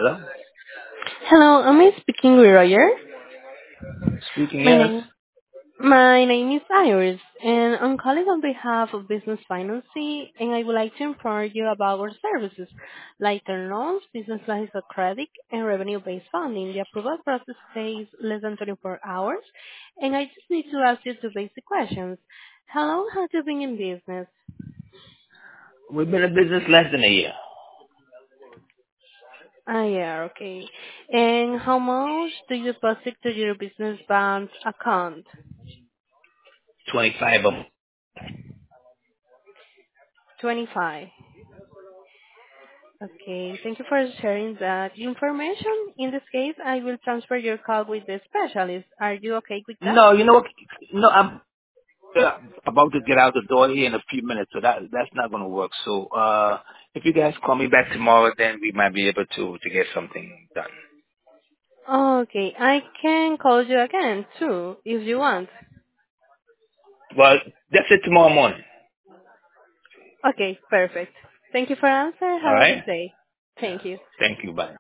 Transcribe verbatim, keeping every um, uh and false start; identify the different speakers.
Speaker 1: Hello?
Speaker 2: Hello, am I speaking with Roger?
Speaker 1: Speaking,
Speaker 2: My
Speaker 1: yes.
Speaker 2: name my name is Iris, and I'm calling on behalf of Business Financing, and I would like to inform you about our services, like term loans, business lines of credit, and revenue-based funding. The approval process takes less than twenty-four hours, and I just need to ask you two basic questions. How long have you been in business?
Speaker 1: We've been in business less than a year.
Speaker 2: Ah, yeah, okay. And how much do you deposit to your business bank account?
Speaker 1: twenty-five of them.
Speaker 2: twenty-five. Okay, thank you for sharing that information. In this case, I will transfer your call with the specialist. Are you okay with that?
Speaker 1: No, you know what? No, I'm uh, about to get out the door here in a few minutes, so that that's not going to work. So uh, if you guys call me back tomorrow, then we might be able to to get something done.
Speaker 2: Okay, I can call you again too, if you want.
Speaker 1: Well, that's it tomorrow morning.
Speaker 2: Okay, perfect. Thank you for answer.
Speaker 1: All
Speaker 2: Have a
Speaker 1: right?
Speaker 2: good day. Thank you.
Speaker 1: Thank you. Bye.